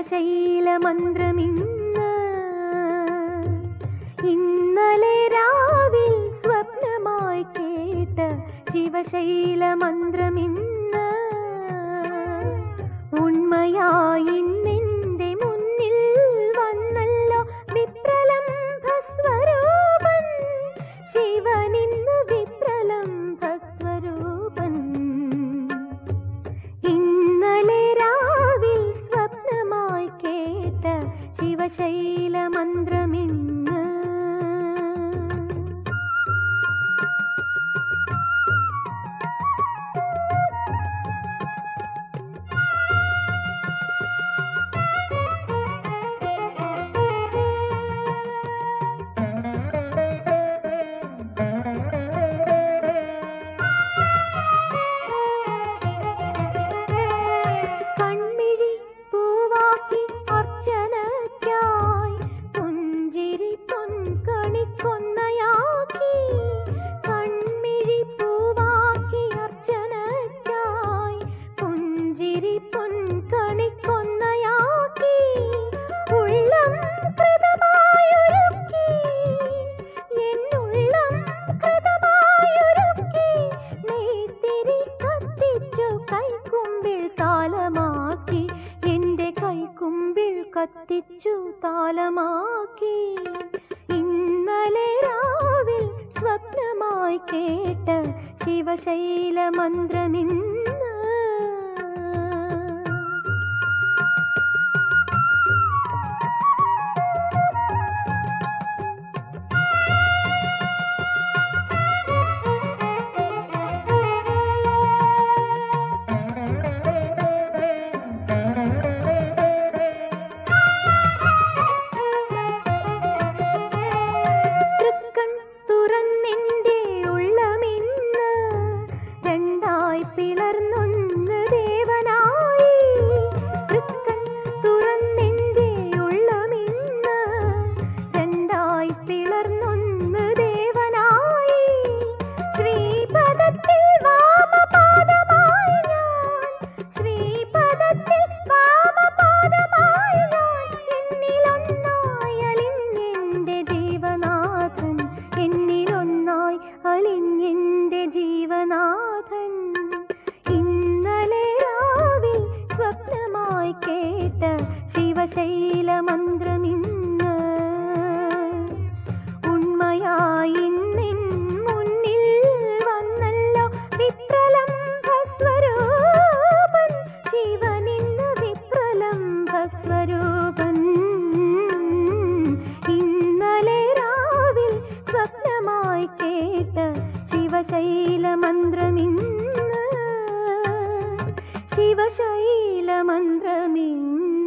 ശിവശൈലമന്ത്രമിന്ന് ഇന്നലെ രാവിൽ സ്വപ്നമായി കേട്ട ശിവശൈലമന്ത്രമിന്ന് ഉണ്മയായി നിന്റെ മുന്നിൽ വന്നല്ലോ വിപ്രലംഭ സ്വരൂപൻ ശിവനിന്ന് വിപ്രലംഭ സ്വരൂപൻ ഇന്നലെ രാവിൽ സ്വപ്നമായി കേട്ട ശിവശൈലമന്ത്രമിന്ന് കത്തിച്ചു താലമാക്കി ഇന്നലെ രാവിൽ സ്വപ്നമായി കേട്ട ശിവശൈലമന്ത്രമിന്ന് ജീവനാഥൻ ഇന്നലെ രാവിൽ സ്വപ്നമായി കേട്ട ശിവശൈലമന്ത്രമിന്ന് ഉണ്മയായി നിൻ മുന്നിൽ വന്നല്ലോ വിപ്രലംഭ സ്വരൂപൻ ശിവനിന്ന് വിപ്രലംഭ സ്വരൂപൻ ഇന്നലെ രാവിൽ സ്വപ്നമായി കേട്ട ശിവശൈലമന്ത്രമിന്ന് ശിവശൈലമന്ത്രമിന്ന്